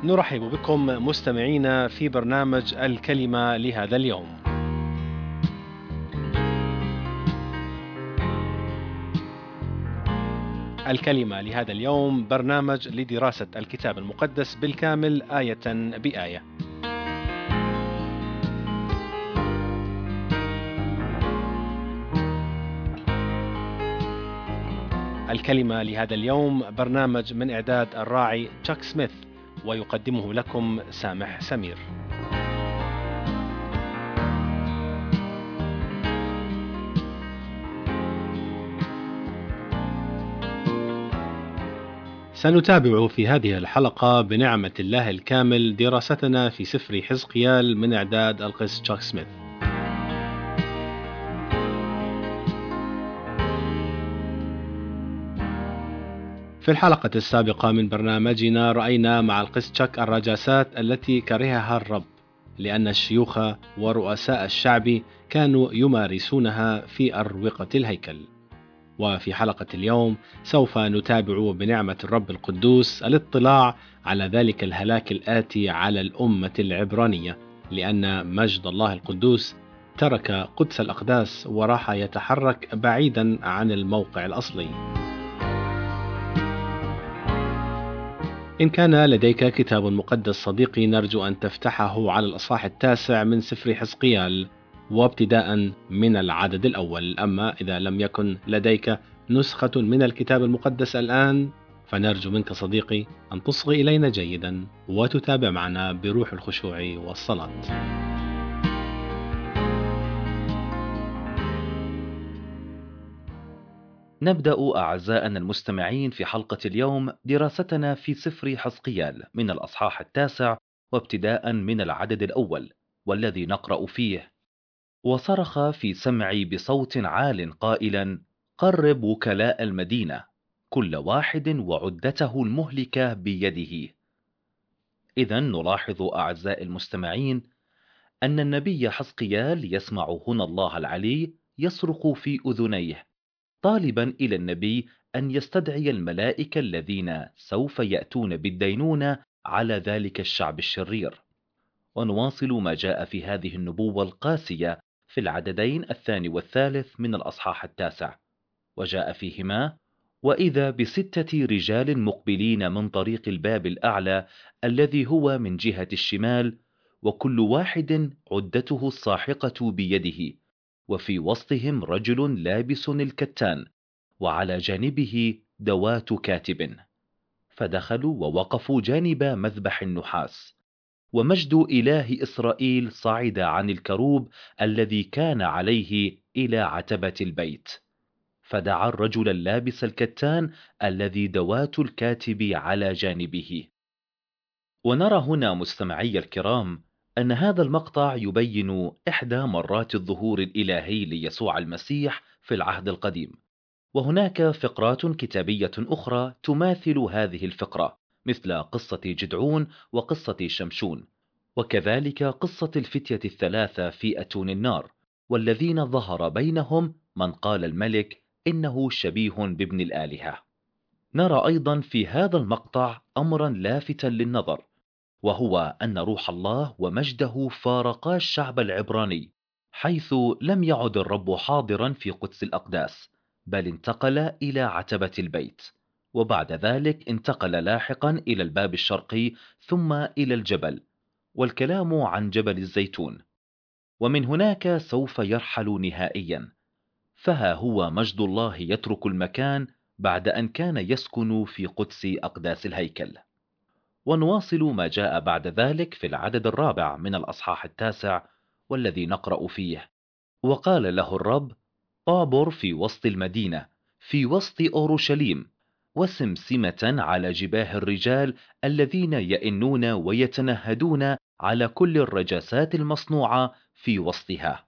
نرحب بكم مستمعينا في برنامج الكلمة لهذا اليوم. الكلمة لهذا اليوم برنامج لدراسة الكتاب المقدس بالكامل آية بآية. الكلمة لهذا اليوم برنامج من إعداد الراعي تشاك سميث، ويقدمه لكم سامح سمير. سنتابع في هذه الحلقة بنعمة الله الكامل دراستنا في سفر حزقيال من إعداد القس تشاك سميث. في الحلقة السابقة من برنامجنا رأينا مع القس تشاك الرجاسات التي كرهها الرب، لأن الشيوخ ورؤساء الشعب كانوا يمارسونها في أروقة الهيكل. وفي حلقة اليوم سوف نتابع بنعمة الرب القدوس الاطلاع على ذلك الهلاك الآتي على الأمة العبرانية، لأن مجد الله القدوس ترك قدس الأقداس وراح يتحرك بعيدا عن الموقع الأصلي. إن كان لديك كتاب مقدس صديقي، نرجو أن تفتحه على الأصحاح 9 من سفر حزقيال، وابتداء من العدد الأول. أما إذا لم يكن لديك نسخة من الكتاب المقدس الآن، فنرجو منك صديقي أن تصغي إلينا جيدا وتتابع معنا بروح الخشوع والصلاة. نبدأ أعزائنا المستمعين في حلقة اليوم دراستنا في سفر حزقيال من الأصحاح 9 وابتداء من العدد الأول، والذي نقرأ فيه: وصرخ في سمعي بصوت عال قائلا: قرب وكلاء المدينة، كل واحد وعدته المهلكة بيده. إذا نلاحظ أعزائي المستمعين أن النبي حزقيال يسمع هنا الله العلي يصرخ في أذنيه، طالبا إلى النبي أن يستدعي الملائكة الذين سوف يأتون بالدينونة على ذلك الشعب الشرير. ونواصل ما جاء في هذه النبوة القاسية في العددين الثاني والثالث من الأصحاح 9، وجاء فيهما: وإذا ب6 رجال مقبلين من طريق الباب الأعلى الذي هو من جهة الشمال، وكل واحد عدته الساحقة بيده، وفي وسطهم رجل لابس الكتان، وعلى جانبه دوات كاتب. فدخلوا ووقفوا جانب مذبح النحاس، ومجد إله إسرائيل صعد عن الكروب الذي كان عليه إلى عتبة البيت. فدعا الرجل اللابس الكتان الذي دوات الكاتب على جانبه. ونرى هنا مستمعي الكرام أن هذا المقطع يبين إحدى مرات الظهور الإلهي ليسوع المسيح في العهد القديم، وهناك فقرات كتابية أخرى تماثل هذه الفقرة، مثل قصة جدعون وقصة شمشون، وكذلك قصة الفتية الثلاثة في أتون النار، والذين ظهر بينهم من قال الملك إنه شبيه بابن الآلهة. نرى أيضا في هذا المقطع أمرا لافتا للنظر، وهو أن روح الله ومجده فارقا الشعب العبراني، حيث لم يعد الرب حاضرا في قدس الأقداس، بل انتقل إلى عتبة البيت، وبعد ذلك انتقل لاحقا إلى الباب الشرقي ثم إلى الجبل، والكلام عن جبل الزيتون، ومن هناك سوف يرحل نهائيا. فها هو مجد الله يترك المكان بعد أن كان يسكن في قدس أقداس الهيكل. ونواصل ما جاء بعد ذلك في العدد الرابع من الأصحاح 9، والذي نقرأ فيه: وقال له الرب: اعبر في وسط المدينة، في وسط أورشليم، وسمسمة على جباه الرجال الذين يئنون ويتنهدون على كل الرجاسات المصنوعة في وسطها.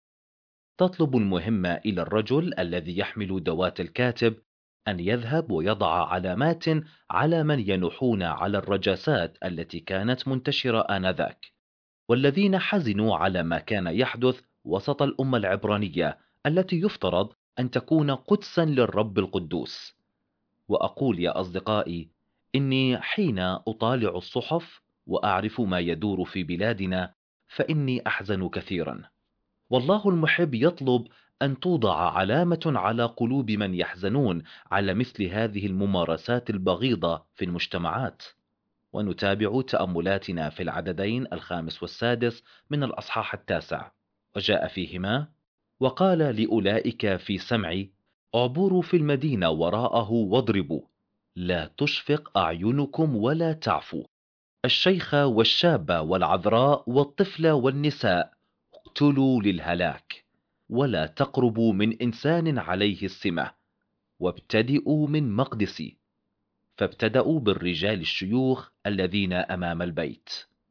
تطلب المهمة إلى الرجل الذي يحمل دوات الكاتب أن يذهب ويضع علامات على من ينوحون على الرجاسات التي كانت منتشرة آنذاك، والذين حزنوا على ما كان يحدث وسط الأمة العبرانية التي يفترض أن تكون قدسا للرب القدوس. وأقول يا أصدقائي إني حين أطالع الصحف وأعرف ما يدور في بلادنا، فإني أحزن كثيرا. والله المحب يطلب أن توضع علامة على قلوب من يحزنون على مثل هذه الممارسات البغيضة في المجتمعات. ونتابع تأملاتنا في العددين 5 و6 من الأصحاح 9، وجاء فيهما: وقال لأولئك في سمعي: اعبروا في المدينة وراءه واضربوا، لا تشفق أعينكم ولا تعفوا، الشيخ والشاب والعذراء والطفل والنساء اقتلوا للهلاك، ولا تقربوا من إنسان عليه السمة، وابتدئوا من مقدسي. فابتدأوا بالرجال الشيوخ الذين أمام البيت.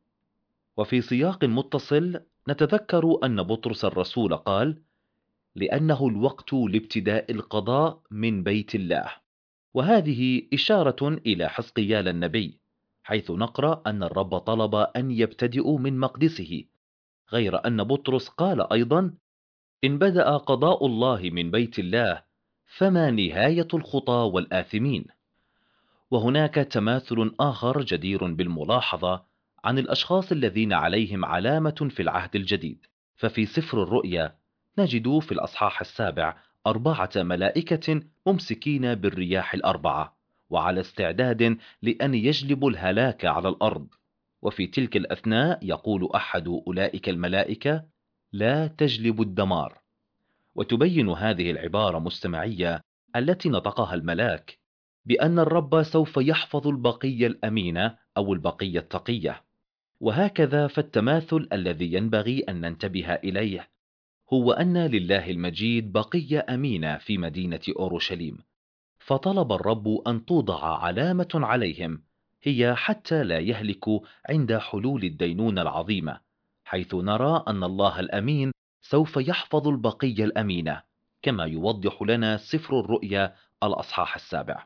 وفي سياق متصل نتذكر أن بطرس الرسول قال: لأنه الوقت لابتداء القضاء من بيت الله. وهذه إشارة إلى حزقيال النبي، حيث نقرأ أن الرب طلب أن يبتدئوا من مقدسه، غير أن بطرس قال أيضا: إن بدأ قضاء الله من بيت الله فما نهاية الخطى والآثمين. وهناك تماثل آخر جدير بالملاحظة عن الأشخاص الذين عليهم علامة في العهد الجديد. ففي سفر الرؤيا نجد في الأصحاح 7 4 ملائكة ممسكين بالرياح ال4 وعلى استعداد لأن يجلبوا الهلاك على الأرض. وفي تلك الأثناء يقول أحد أولئك الملائكة: لا تجلب الدمار. وتبين هذه العبارة مستمعية التي نطقها الملاك بأن الرب سوف يحفظ البقية الأمينة أو البقية التقية. وهكذا فالتماثل الذي ينبغي أن ننتبه إليه هو أن لله المجيد بقية أمينة في مدينة أورشليم، فطلب الرب أن توضع علامة عليهم، هي حتى لا يهلكوا عند حلول الدينونة العظيمة، حيث نرى أن الله الأمين سوف يحفظ البقية الأمينة، كما يوضح لنا سفر الرؤيا الأصحاح 7.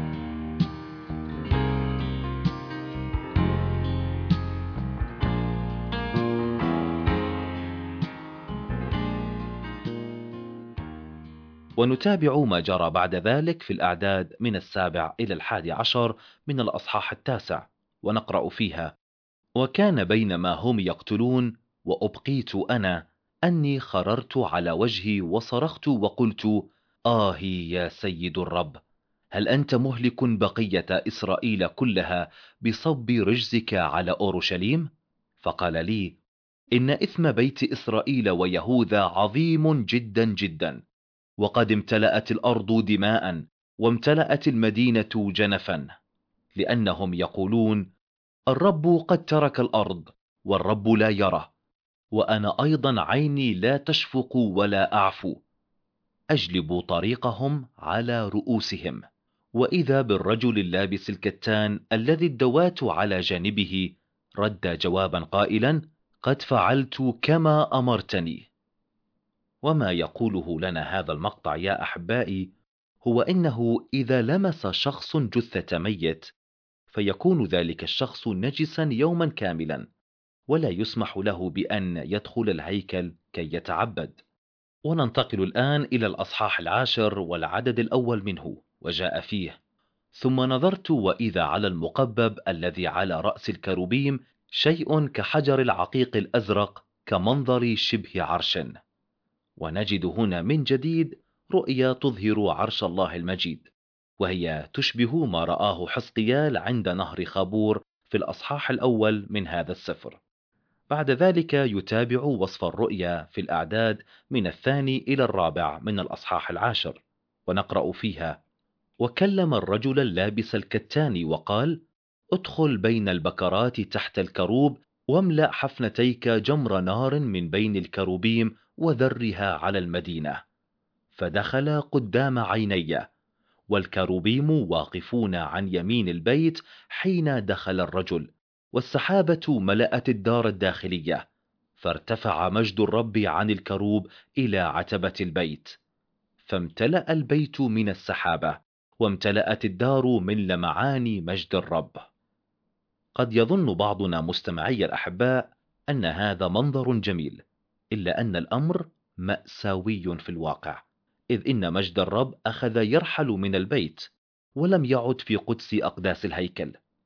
ونتابع ما جرى بعد ذلك في الأعداد من 7 إلى 11 من الأصحاح 9، ونقرأ فيها: وكان بينما هم يقتلون وأبقيت أنا أني خررت على وجهي وصرخت وقلت: آهي يا سيد الرب، هل أنت مهلك بقية إسرائيل كلها بصب رجزك على أورشليم؟ فقال لي: إن إثم بيت إسرائيل ويهوذا عظيم جدا جدا، وقد امتلأت الأرض دماء وامتلأت المدينة جنفا، لأنهم يقولون: الرب قد ترك الأرض والرب لا يرى، وأنا أيضا عيني لا تشفق ولا أعفو، أجلب طريقهم على رؤوسهم. وإذا بالرجل اللابس الكتان الذي الدوات على جانبه رد جوابا قائلا: قد فعلت كما أمرتني. وما يقوله لنا هذا المقطع يا أحبائي هو إنه إذا لمس شخص جثة ميت فيكون ذلك الشخص نجسا يوما كاملا، ولا يسمح له بأن يدخل الهيكل كي يتعبد. وننتقل الآن إلى الأصحاح 10 والعدد الأول منه، وجاء فيه: ثم نظرت وإذا على المقبب الذي على رأس الكروبيم شيء كحجر العقيق الأزرق كمنظر شبه عرش. ونجد هنا من جديد رؤيا تظهر عرش الله المجيد، وهي تشبه ما رآه حزقيال عند نهر خابور في الأصحاح الأول من هذا السفر. بعد ذلك يتابع وصف الرؤيا في الأعداد من 2 إلى 4 من الأصحاح 10، ونقرأ فيها: وكلم الرجل اللابس الكتان وقال: ادخل بين البكرات تحت الكروب واملأ حفنتيك جمر نار من بين الكروبيم وذرها على المدينة. فدخل قدام عيني، والكروبيم واقفون عن يمين البيت حين دخل الرجل، والسحابة ملأت الدار الداخلية، فارتفع مجد الرب عن الكروب إلى عتبة البيت، فامتلأ البيت من السحابة، وامتلأت الدار من لمعان مجد الرب. قد يظن بعضنا مستمعي الأحباء أن هذا منظر جميل، إلا أن الأمر مأساوي في الواقع، إذ إن مجد الرب أخذ يرحل من البيت ولم يعد في قدس أقداس الهيكل.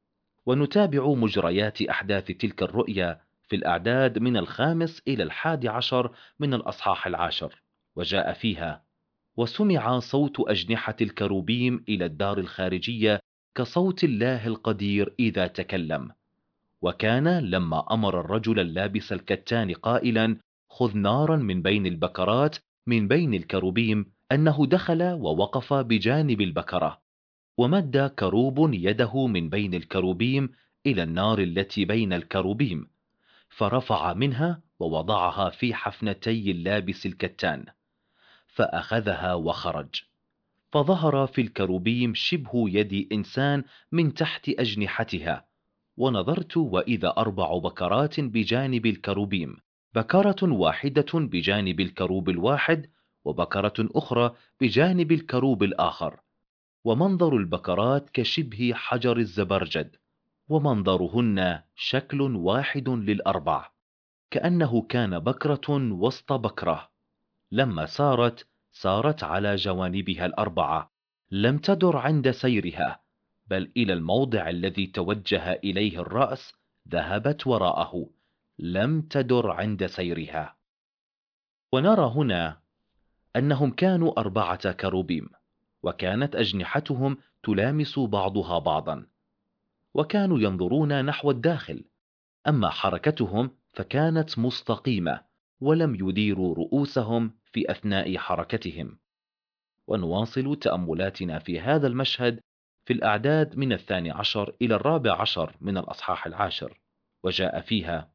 ونتابع مجريات أحداث تلك الرؤيا في الأعداد من 5 إلى 11 من الأصحاح 10. وجاء فيها: وسمع صوت أجنحة الكروبيم إلى الدار الخارجية كصوت الله القدير إذا تكلم. وكان لما أمر الرجل اللابس الكتان قائلا: خذ نارا من بين البكرات من بين الكروبيم، أنه دخل ووقف بجانب البكرة، ومد كروب يده من بين الكروبيم إلى النار التي بين الكروبيم، فرفع منها ووضعها في حفنتي اللابس الكتان، فأخذها وخرج. فظهر في الكروبيم شبه يد إنسان من تحت أجنحتها. ونظرت وإذا 4 بكرات بجانب الكروبيم، بكرة واحدة بجانب الكروب الواحد، وبكرة أخرى بجانب الكروب الآخر. ومنظر البكرات كشبه حجر الزبرجد، ومنظرهن شكل واحد للأربع، كأنه كان بكرة وسط بكرة. لما سارت على جوانبها الأربعة، لم تدر عند سيرها، بل إلى الموضع الذي توجه إليه الرأس ذهبت وراءه، لم تدر عند سيرها. ونرى هنا أنهم كانوا 4 كروبيم، وكانت أجنحتهم تلامس بعضها بعضا، وكانوا ينظرون نحو الداخل، أما حركتهم فكانت مستقيمة، ولم يديروا رؤوسهم في أثناء حركتهم. ونواصل تأملاتنا في هذا المشهد في الأعداد من 12 إلى 14 من الأصحاح 10. وجاء فيها: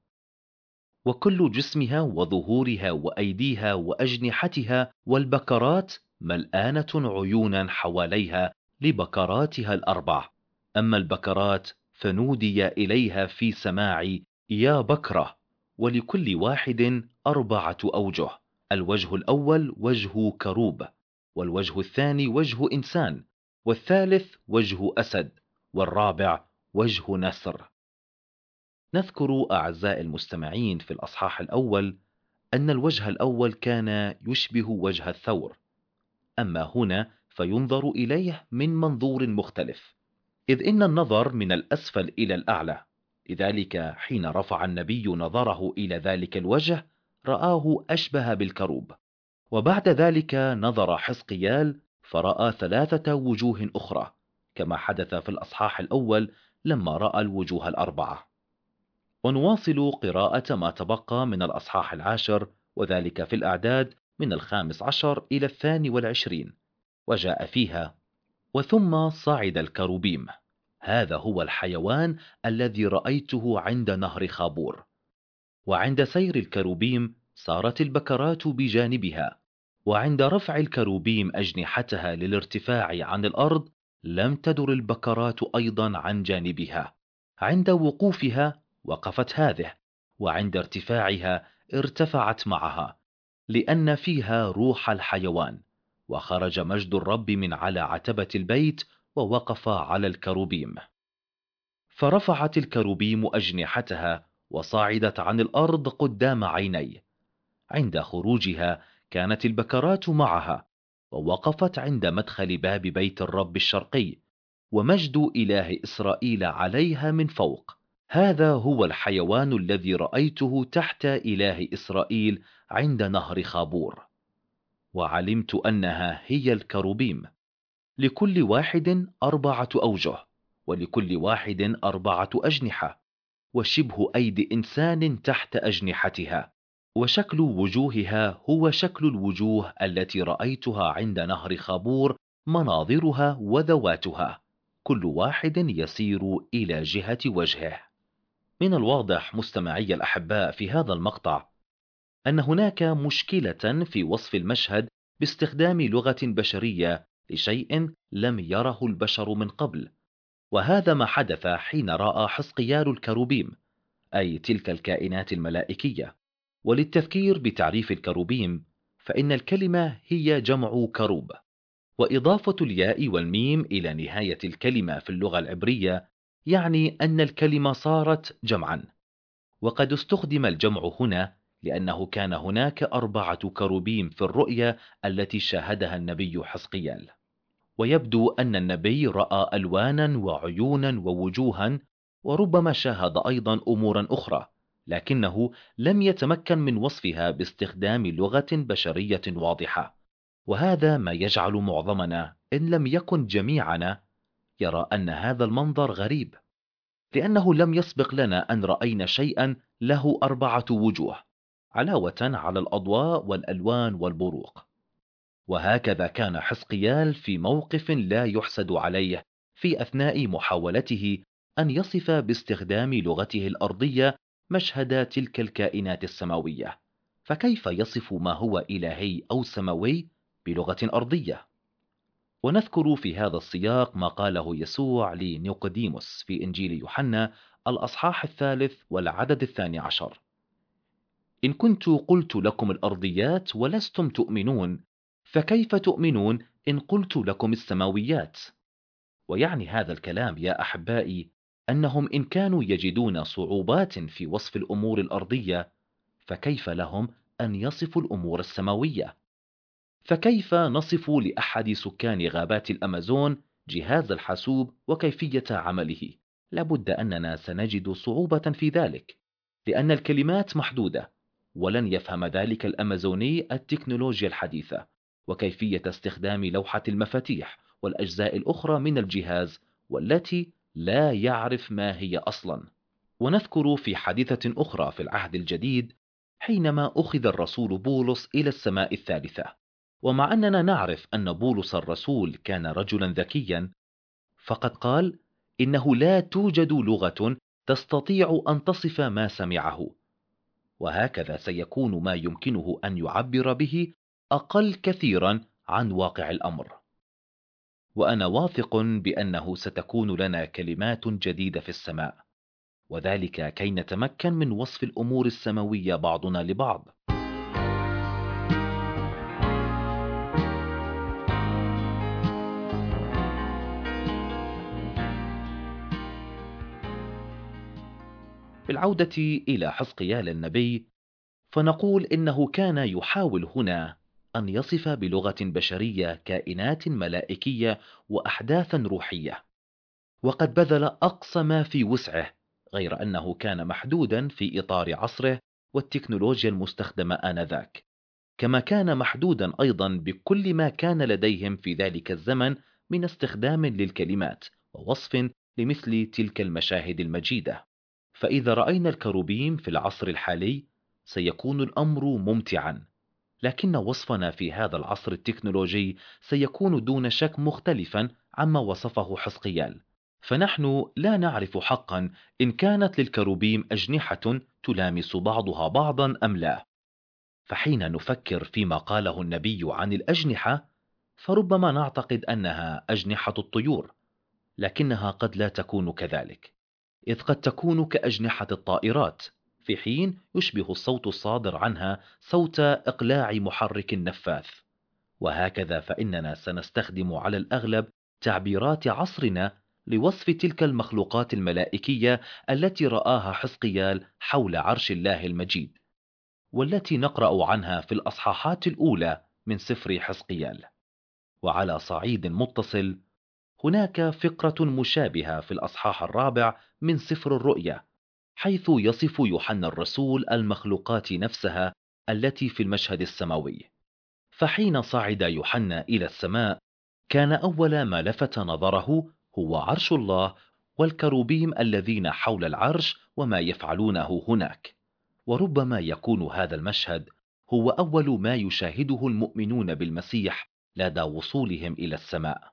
وكل جسمها وظهورها وأيديها وأجنحتها والبكرات ملآنة عيونا حواليها لبكراتها ال4. أما البكرات فنودي إليها في سماعي: يا بكرة. ولكل واحد 4 أوجه: الوجه الأول وجه كروب، والوجه الثاني وجه إنسان، والثالث وجه أسد، والرابع وجه نسر. نذكر أعزائي المستمعين في الأصحاح الأول أن الوجه الأول كان يشبه وجه الثور، أما هنا فينظر إليه من منظور مختلف، إذ إن النظر من الأسفل إلى الأعلى. لذلك حين رفع النبي نظره إلى ذلك الوجه رآه أشبه بالكروب. وبعد ذلك نظر حزقيال فرأى 3 وجوه أخرى، كما حدث في الأصحاح الأول لما رأى الوجوه ال4. ونواصل قراءة ما تبقى من الأصحاح 10، وذلك في الأعداد من 15 إلى 22. وجاء فيها: وثم صعد الكروبيم، هذا هو الحيوان الذي رأيته عند نهر خابور. وعند سير الكروبيم صارت البكرات بجانبها، وعند رفع الكروبيم أجنحتها للارتفاع عن الأرض لم تدر البكرات أيضا عن جانبها. عند وقوفها وقفت هذه، وعند ارتفاعها ارتفعت معها، لأن فيها روح الحيوان. وخرج مجد الرب من على عتبة البيت ووقف على الكروبيم. فرفعت الكروبيم أجنحتها وصعدت عن الأرض قدام عيني. عند خروجها كانت البكرات معها، ووقفت عند مدخل باب بيت الرب الشرقي، ومجد إله إسرائيل عليها من فوق. هذا هو الحيوان الذي رأيته تحت إله إسرائيل عند نهر خابور. وعلمت أنها هي الكروبيم، لكل واحد 4 أوجه، ولكل واحد 4 أجنحة، وشبه أيدي إنسان تحت أجنحتها. وشكل وجوهها هو شكل الوجوه التي رأيتها عند نهر خابور، مناظرها وذواتها، كل واحد يسير إلى جهة وجهه. من الواضح مستمعي الأحباء في هذا المقطع أن هناك مشكلة في وصف المشهد باستخدام لغة بشرية لشيء لم يره البشر من قبل. وهذا ما حدث حين رأى حزقيال الكروبيم، أي تلك الكائنات الملائكية. وللتذكير بتعريف الكروبيم، فإن الكلمة هي جمع كروب، وإضافة الياء والميم إلى نهاية الكلمة في اللغة العبرية يعني أن الكلمة صارت جمعا. وقد استخدم الجمع هنا لأنه كان هناك 4 كروبيم في الرؤيا التي شاهدها النبي حزقيال. ويبدو أن النبي رأى ألوانا وعيونا ووجوها وربما شاهد أيضا أمورا أخرى، لكنه لم يتمكن من وصفها باستخدام لغة بشرية واضحة. وهذا ما يجعل معظمنا إن لم يكن جميعنا يرى أن هذا المنظر غريب، لأنه لم يسبق لنا أن رأينا شيئا له 4 وجوه، علاوة على الأضواء والألوان والبروق. وهكذا كان حزقيال في موقف لا يحسد عليه في أثناء محاولته أن يصف باستخدام لغته الأرضية مشهد تلك الكائنات السماوية. فكيف يصف ما هو إلهي أو سماوي بلغة أرضية؟ ونذكر في هذا السياق ما قاله يسوع لنيقوديموس في إنجيل يوحنا الأصحاح 3 والعدد 12: إن كنت قلت لكم الأرضيات ولستم تؤمنون، فكيف تؤمنون إن قلت لكم السماويات؟ ويعني هذا الكلام يا أحبائي أنهم إن كانوا يجدون صعوبات في وصف الأمور الأرضية، فكيف لهم أن يصفوا الأمور السماوية؟ فكيف نصف لأحد سكان غابات الأمازون جهاز الحاسوب وكيفية عمله؟ لابد أننا سنجد صعوبة في ذلك، لأن الكلمات محدودة، ولن يفهم ذلك الأمازوني التكنولوجيا الحديثة وكيفية استخدام لوحة المفاتيح والأجزاء الأخرى من الجهاز، والتي لا يعرف ما هي أصلا. ونذكر في حادثة أخرى في العهد الجديد حينما أخذ الرسول بولس إلى السماء الثالثة. ومع أننا نعرف أن بولس الرسول كان رجلا ذكيا، فقد قال إنه لا توجد لغة تستطيع أن تصف ما سمعه، وهكذا سيكون ما يمكنه أن يعبر به أقل كثيرا عن واقع الأمر. وأنا واثق بأنه ستكون لنا كلمات جديدة في السماء، وذلك كي نتمكن من وصف الأمور السماوية بعضنا لبعض. بالعودة إلى حزقيال النبي، فنقول إنه كان يحاول هنا أن يصف بلغة بشرية كائنات ملائكية وأحداثا روحية، وقد بذل أقصى ما في وسعه، غير أنه كان محدودا في إطار عصره والتكنولوجيا المستخدمة آنذاك، كما كان محدودا أيضا بكل ما كان لديهم في ذلك الزمن من استخدام للكلمات ووصف لمثل تلك المشاهد المجيدة. فإذا رأينا الكروبيم في العصر الحالي سيكون الأمر ممتعا، لكن وصفنا في هذا العصر التكنولوجي سيكون دون شك مختلفا عما وصفه حزقيال. فنحن لا نعرف حقا إن كانت للكروبيم أجنحة تلامس بعضها بعضا أم لا. فحين نفكر فيما قاله النبي عن الأجنحة، فربما نعتقد أنها أجنحة الطيور، لكنها قد لا تكون كذلك، إذ قد تكون كأجنحة الطائرات، في حين يشبه الصوت الصادر عنها صوت إقلاع محرك نفاث. وهكذا فإننا سنستخدم على الأغلب تعبيرات عصرنا لوصف تلك المخلوقات الملائكية التي رآها حزقيال حول عرش الله المجيد، والتي نقرأ عنها في الأصحاحات الأولى من سفر حزقيال. وعلى صعيد متصل، هناك فقرة مشابهة في الأصحاح 4 من سفر الرؤيا، حيث يصف يوحنا الرسول المخلوقات نفسها التي في المشهد السماوي. فحين صعد يوحنا إلى السماء، كان أول ما لفت نظره هو عرش الله والكروبيم الذين حول العرش وما يفعلونه هناك. وربما يكون هذا المشهد هو أول ما يشاهده المؤمنون بالمسيح لدى وصولهم إلى السماء.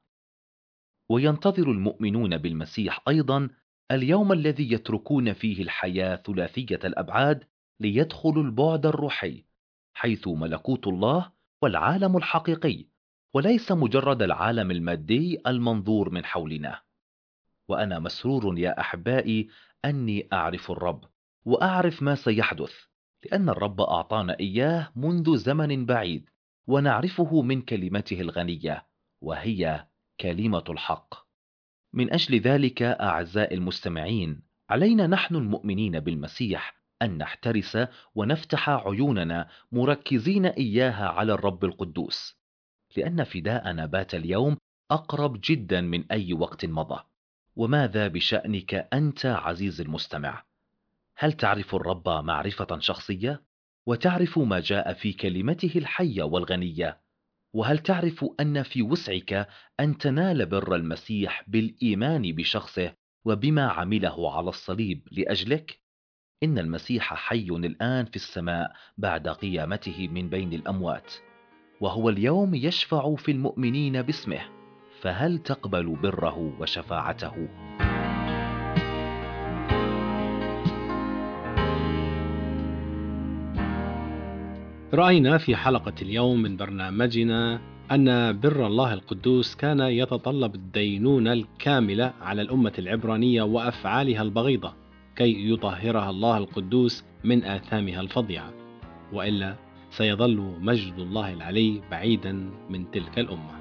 وينتظر المؤمنون بالمسيح أيضا اليوم الذي يتركون فيه الحياة ثلاثية الأبعاد ليدخلوا البعد الروحي، حيث ملكوت الله والعالم الحقيقي، وليس مجرد العالم المادي المنظور من حولنا. وأنا مسرور يا أحبائي أني أعرف الرب وأعرف ما سيحدث، لأن الرب أعطانا إياه منذ زمن بعيد، ونعرفه من كلمته الغنية، وهي كلمة الحق. من أجل ذلك أعزائي المستمعين، علينا نحن المؤمنين بالمسيح أن نحترس ونفتح عيوننا مركزين إياها على الرب القدوس، لأن فداءنا بات اليوم أقرب جدا من أي وقت مضى، وماذا بشأنك أنت عزيزي المستمع؟ هل تعرف الرب معرفة شخصية؟ وتعرف ما جاء في كلمته الحية والغنية؟ وهل تعرف أن في وسعك أن تنال بر المسيح بالإيمان بشخصه وبما عمله على الصليب لأجلك؟ إن المسيح حي الآن في السماء بعد قيامته من بين الأموات، وهو اليوم يشفع في المؤمنين باسمه، فهل تقبل بره وشفاعته؟ رأينا في حلقة اليوم من برنامجنا أن بر الله القدوس كان يتطلب الدينونة الكاملة على الأمة العبرانية وأفعالها البغيضة كي يطهرها الله القدوس من آثامها الفظيعة، وإلا سيظل مجد الله العلي بعيدا من تلك الأمة.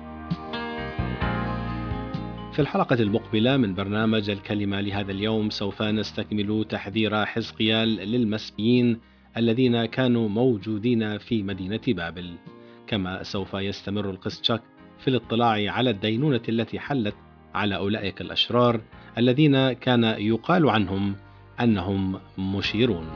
في الحلقة المقبلة من برنامج الكلمة لهذا اليوم سوف نستكمل تحذير حزقيال للمسبيين الذين كانوا موجودين في مدينة بابل، كما سوف يستمر القس تشاك في الاطلاع على الدينونة التي حلت على أولئك الأشرار الذين كان يقال عنهم أنهم مشيرون.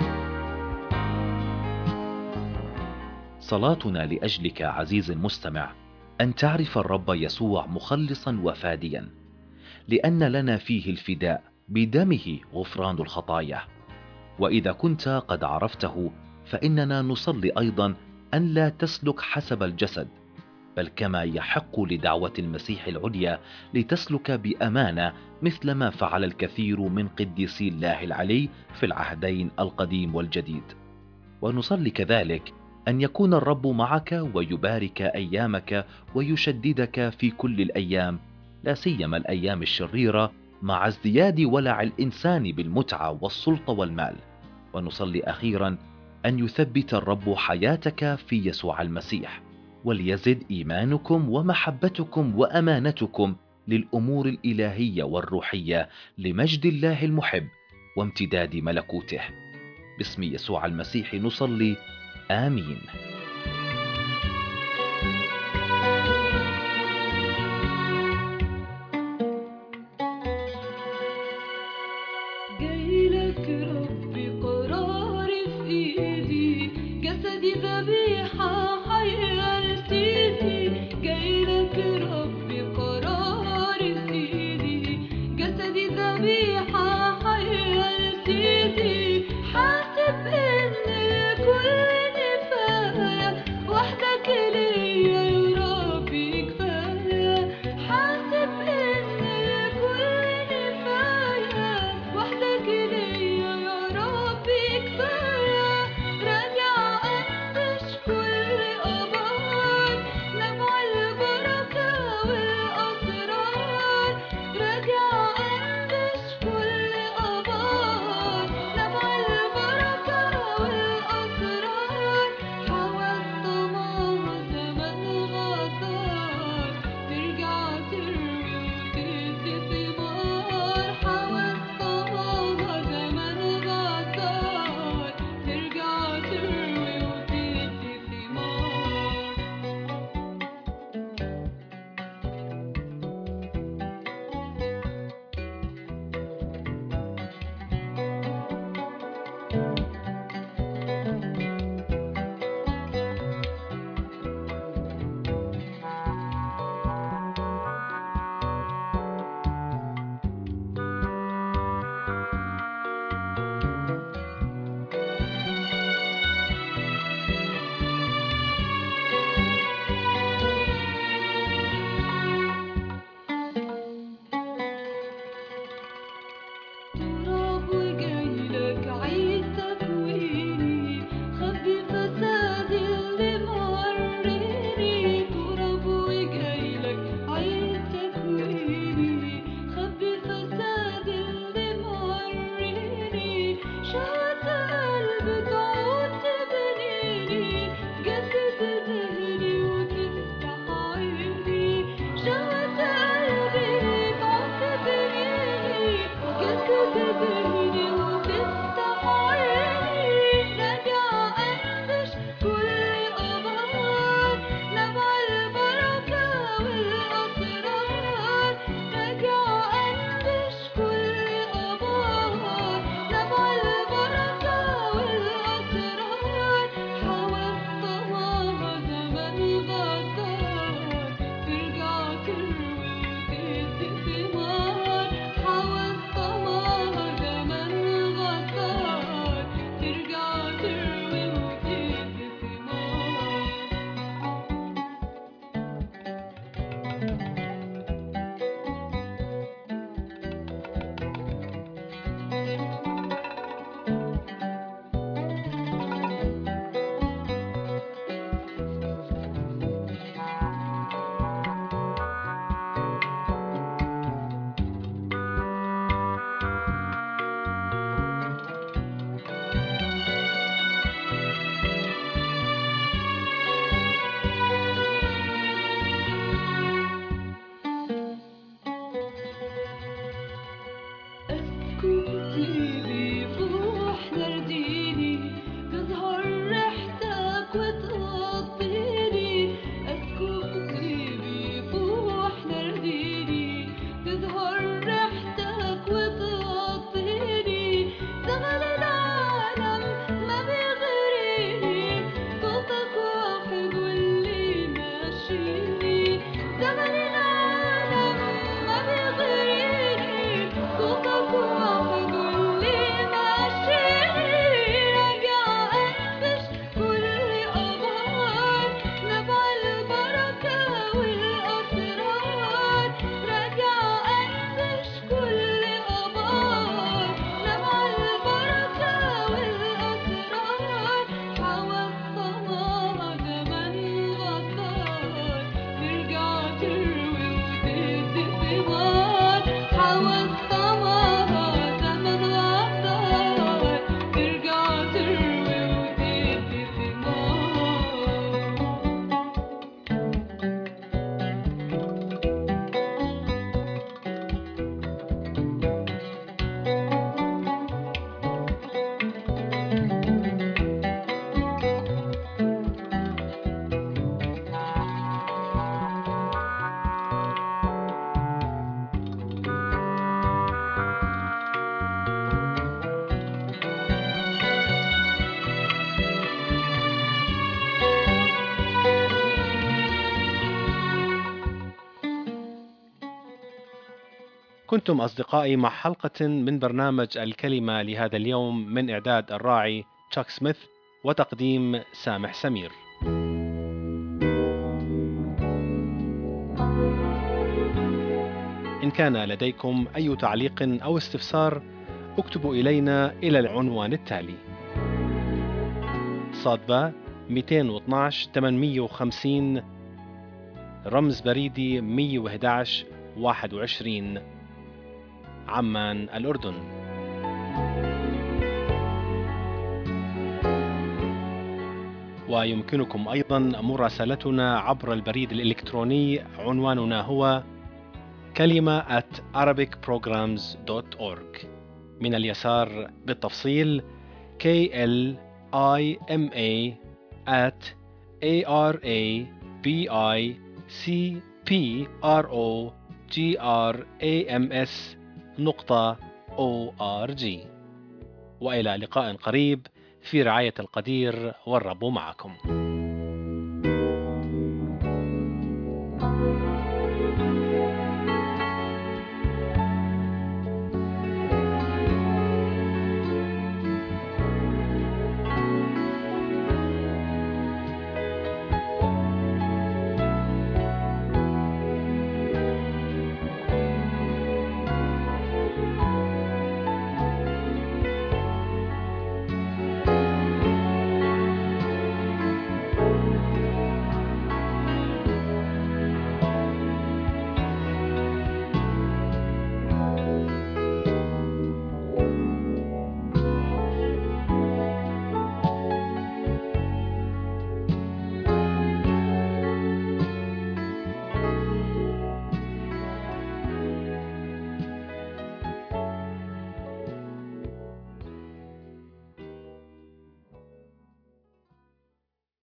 صلاتنا لأجلك عزيزي المستمع أن تعرف الرب يسوع مخلصا وفاديا، لأن لنا فيه الفداء بدمه غفران الخطايا. وإذا كنت قد عرفته فإننا نصلي أيضا أن لا تسلك حسب الجسد، بل كما يحق لدعوة المسيح العليا لتسلك بأمانة مثل ما فعل الكثير من قديسي الله العلي في العهدين القديم والجديد. ونصلي كذلك أن يكون الرب معك ويبارك أيامك ويشددك في كل الأيام، لا سيما الأيام الشريرة، مع ازدياد ولع الإنسان بالمتعة والسلطة والمال. ونصلي أخيرا أن يثبت الرب حياتك في يسوع المسيح، وليزد إيمانكم ومحبتكم وأمانتكم للأمور الإلهية والروحية لمجد الله المحب وامتداد ملكوته. باسم يسوع المسيح نصلي، آمين. جايلك ربي قراري في ايدي، جسدي ذبيحة حية لسيدي. جايلك ربي قراري في ايدي، جسدي ذبيحة حية لسيدي. حاسب ان الكل نفاية، وحدك ليا يا ربي كفاية. حاسب ان الكل نفاية، وحدك ليا يا ربي كفاية. راجع أنبش كل كنتم أصدقائي مع حلقة من برنامج الكلمة لهذا اليوم من إعداد الراعي تشاك سميث وتقديم سامح سمير. إن كان لديكم أي تعليق أو استفسار اكتبوا إلينا إلى العنوان التالي: صادبة 212 850 رمز بريدي 111 21 عمان الأردن. ويمكنكم أيضا مراسلتنا عبر البريد الإلكتروني، عنواننا هو kalima@arabicprograms.org. من اليسار بالتفصيل KLIMA@arabicprograms.org. وإلى لقاء قريب في رعاية القدير، والرب معكم.